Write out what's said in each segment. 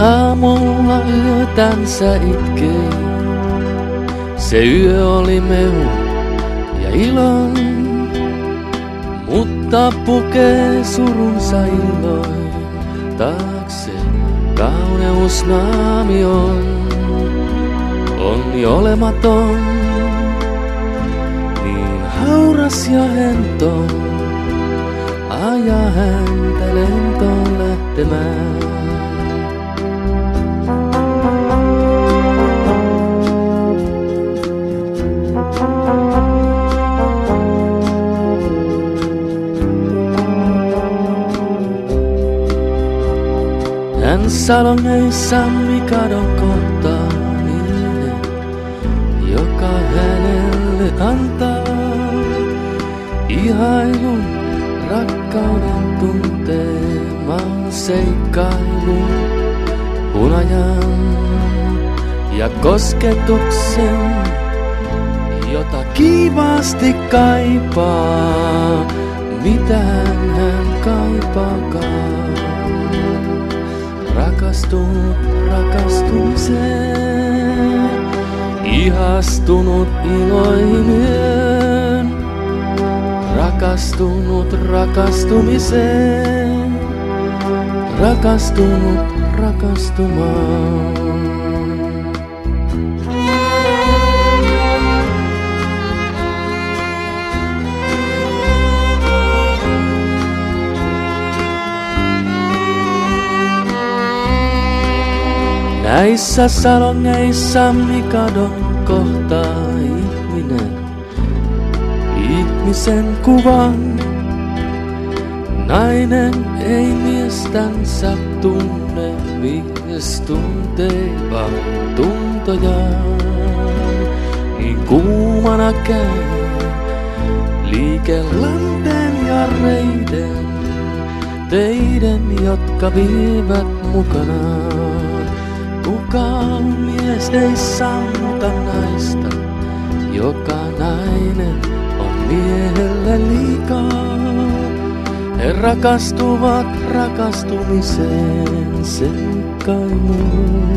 Aamulla yötänsä itkee. Se yö oli mehu ja ilon, mutta pukee surunsa illoin taakse. Kauneus naamion onni olematon, niin hauras ja hento, ajaa häntä lentoon lähtemään. Hän salongeissa Mikadon kohtaaminen, joka hänelle antaa ihailun, rakkauden tuntemaan seikkailun, hunajan ja kosketuksen, jota kiivaasti kaipaa, mitä hän kaipaakaan. Rakastunut rakastumiseen, ihastunut iloimien. Rakastunut rakastumiseen, rakastunut rakastumaan. Näissä salongeissa Mikadon kohtaa ihmisen kuvan. Nainen ei miestänsä tunne, mies tuntee vaan tuntojaan. Niin kuumana käy liike lanteen ja reiden, teiden, jotka vievät mukanaan. Kukaan mies ei sammuta naista, joka nainen on miehelle liikaa. He rakastuvat rakastumiseen, seikkailuun,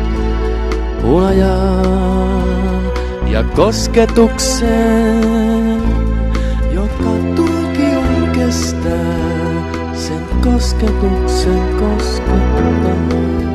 hunajaan ja kosketukseen, joka tuokion kestää, sen kosketuksen koskettamaan.